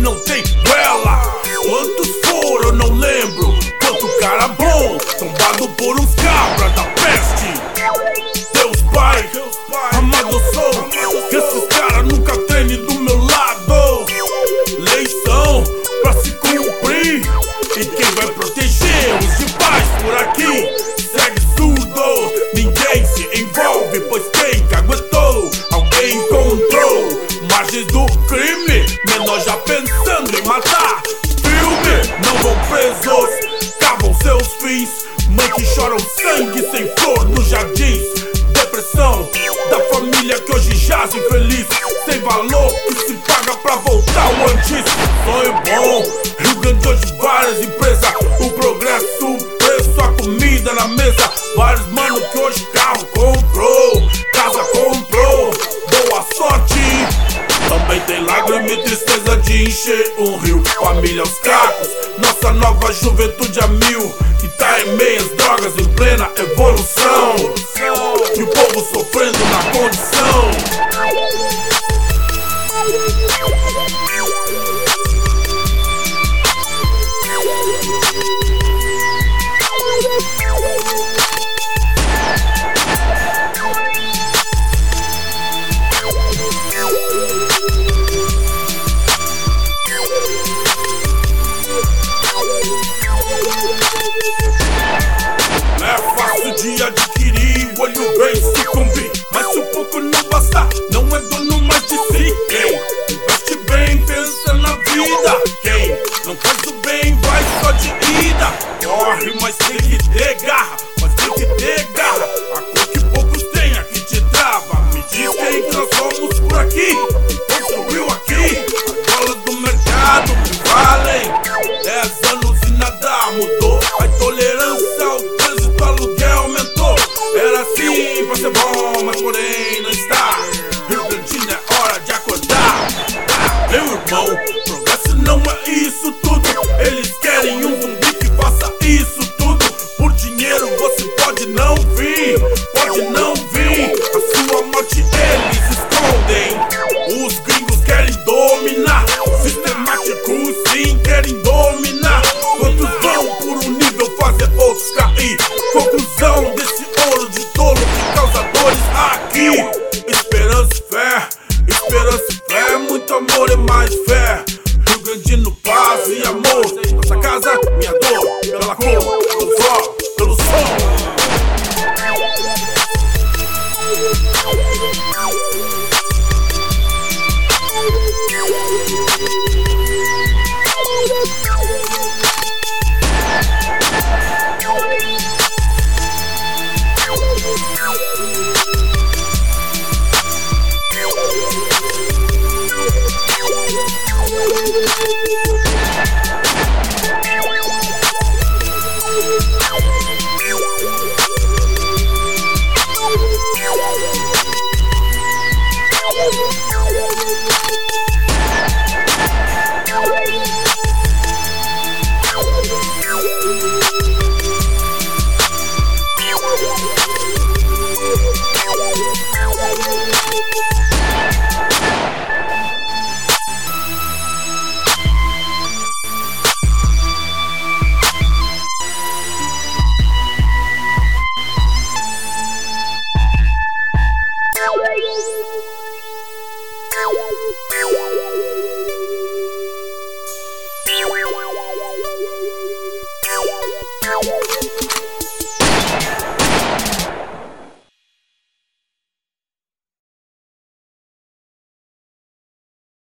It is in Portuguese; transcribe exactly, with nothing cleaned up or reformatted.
não tem goela. Quantos foram, eu não lembro. Quanto cara bom, tombado por uns cabras da peste. Deus Pai, amado eu sou, que esses caras nunca treinem do meu lado. Leis são pra se cumprir, e quem vai proteger os de paz por aqui segue surdo. Ninguém se envolve, pois quem caguetou, alguém encontrou margens do crime. Menor já pensando em matar. Filme, não vão presos, cavam seus fins. Mãe que choram sangue sem flor nos jardins. Depressão da família que hoje jaz infeliz, sem valor que se paga pra voltar ao antes. Sonho bom, Rio Grande hoje várias empresas. O progresso, o preço, a comida na mesa. Vários mano que hoje carro comprou, casa comprou. Boa sorte. Também tem lágrima e tristeza de encher um rio. Família aos cacos, nossa nova juventude a mil, que tá em meias drogas em plena evolução, e o povo sofrendo na condição. Não é fácil de adquirir, o olho bem sucumbir. Mas se um pouco não basta, não é dono mais de si. Quem investe bem pensa na vida, quem não faz o bem vai só de ida. Corre, mas tem que ter garra, mas tem que ter garra. A cor que poucos têm aqui te trava. Me diz quem que nós somos por aqui, construiu aqui. As bolas do mercado que valem dez anos e nada mudou. A intolerância ao trânsito, aluguel aumentou. Era assim pra ser bom, mas porém não está. Rio Grande é hora de acordar. Meu irmão, progresso não é isso tudo. Eles querem um zumbi que faça isso tudo. Por dinheiro você pode não vir, pode não vir. A sua morte eles escondem. Os gringos querem dominar, sistemáticos sim querem dominar. Quantos vão por um nível fazer outros cair? Conclusão desse ouro de tolo que causa dores aqui. Esperança e fé, esperança e fé, muito amor e mais fé. Rio Grande no paz e amor, nossa casa, minha dor, pela cor, pelo sol, pelo som. We'll be right back.